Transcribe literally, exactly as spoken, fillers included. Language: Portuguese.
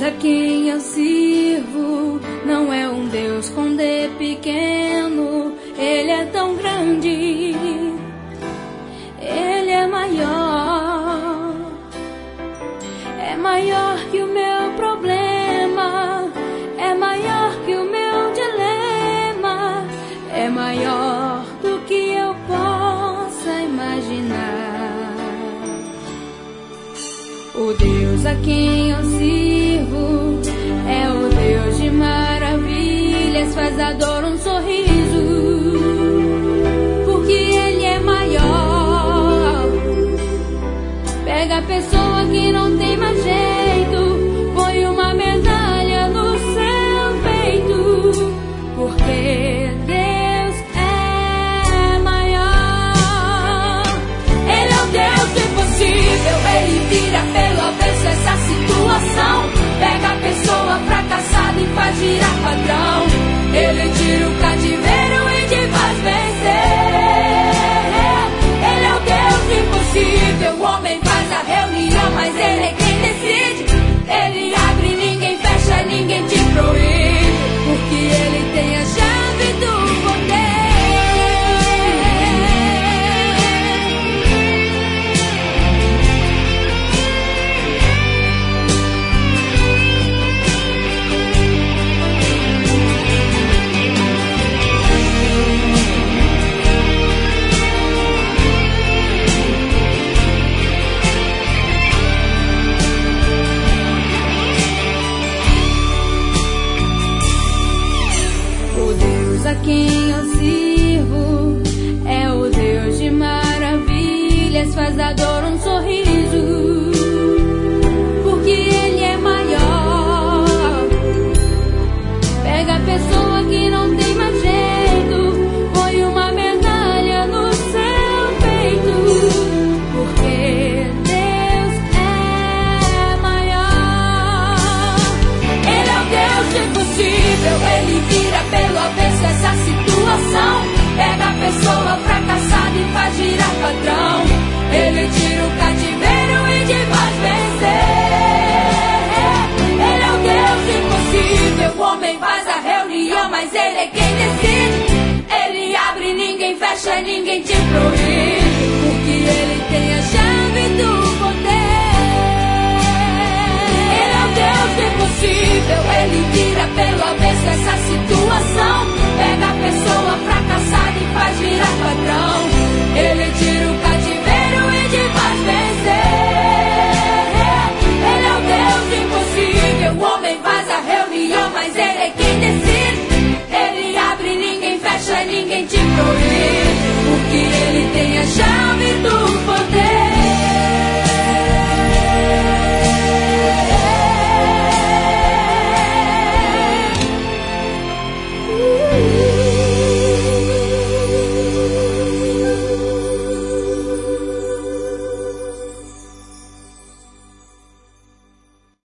a quem eu sirvo não é um Deus com D pequeno. Ele é tão grande, Ele é maior. É maior que o meu problema, é maior que o meu dilema, é maior do que eu possa imaginar. O Deus a quem eu sirvo é o Deus de maravilhas, faz a dor um sorriso, porque Ele é maior. Pega a pessoa que não tem mais jeito, põe uma medalha no seu peito, porque Deus é maior. Ele é o Deus do impossível, Ele vira pelo avesso essa situação. Pega a pessoa fracassada e faz virar padrão. Ele tira o cativeiro e te faz vencer. Ele é o Deus do impossível, o homem faz a reunião, mas Ele é quem decide. Ele abre, ninguém fecha, ninguém te proíbe, porque Ele tem a chave do poder. A quem eu sirvo é o Deus de maravilhas, faz da dor um sorriso, porque Ele é maior. Pega a pessoa que não tem mais jeito, põe uma medalha no seu peito, porque Deus é maior. Ele é o Deus do impossível, Ele vira pelo avesso essa situação. Pega a pessoa fracassada e faz girar padrão. Ele tira o cativeiro e te faz vencer. Ele é o Deus do impossível, o homem faz a reunião, mas Ele é quem decide. Ele abre, ninguém fecha, ninguém te proíbe, porque Ele tem a chave do poder. Ele é o Deus do impossível, Ele vira pelo avesso essa situação. Pega a pessoa fracassada e faz virar padrão. Ele tira o cativeiro e te faz vencer. Ele é o Deus do impossível, o homem faz a reunião, mas Ele é quem decide. Ele abre, ninguém fecha, ninguém te proíbe, porque Ele tem a chave.